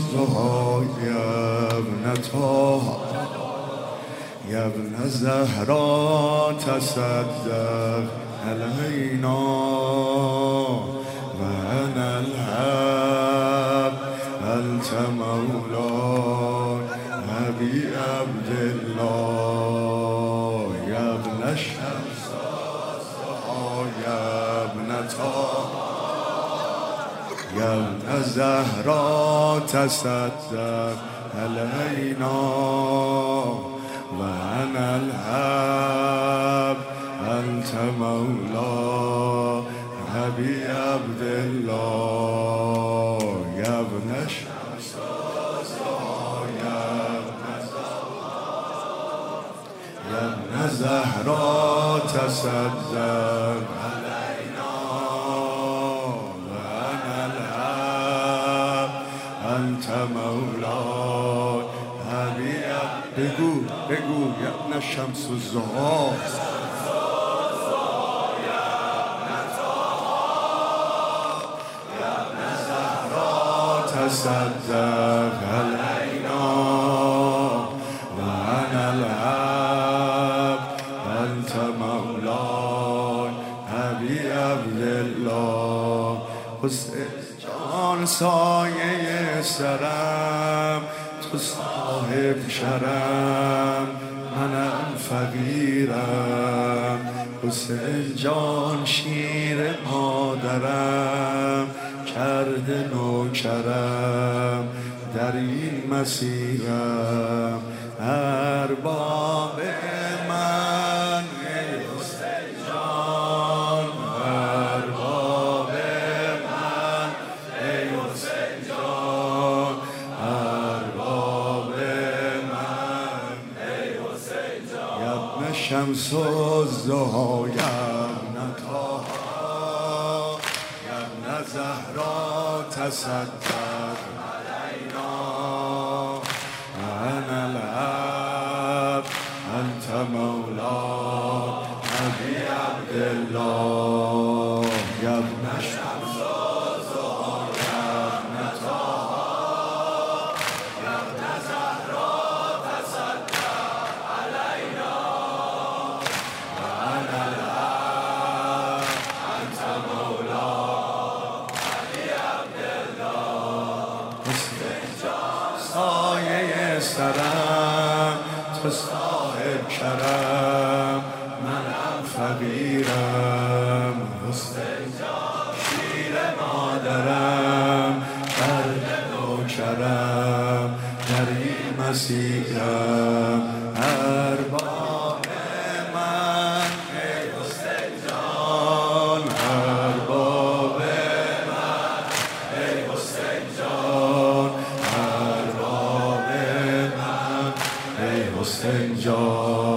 الزهى يا ابن طه يا ابن زهرا تصدق علينا وأنا العبد أنت مولاي أبي عبد الله يا ابن الشمس الزهى يا ابن طه يا ابن زهرا تصدق علينا وأنا العبد أنت مولاي أبي عبد الله يا ابن الشمس يا ابن زهرا تصدق علينا وأنا العبد أنت مولاي أبي عبد بگو يا ابن الشمس الزهى تصدق علينا وأنا العبد أنت مولاي أبي عبد الله حسین جان سایه سرم تو صاحب شرم منم فقیرم حسین جان شیر مادرم کرده نوکرم در این مسیرم ارباب من ای حسین جان ارباب من ای حسین جان ارباب من ای حسین جان یا ابن شمس الضحی یا ابن طه زهرا تصدق علينا أنا العبد أنت مولاي أبي عبد الله يا ابن الشمس الزهى يا ابن طه يا ابن زهرا تصدق علينا وأنا العبد أنت مولاي سایه سرم تو صاحب کرم منم فقیرم حسین جان شیر مادرم درد نوکرم در این مسیرم ارباب من ای حسین جان ارباب من ای حسین جان حسین جان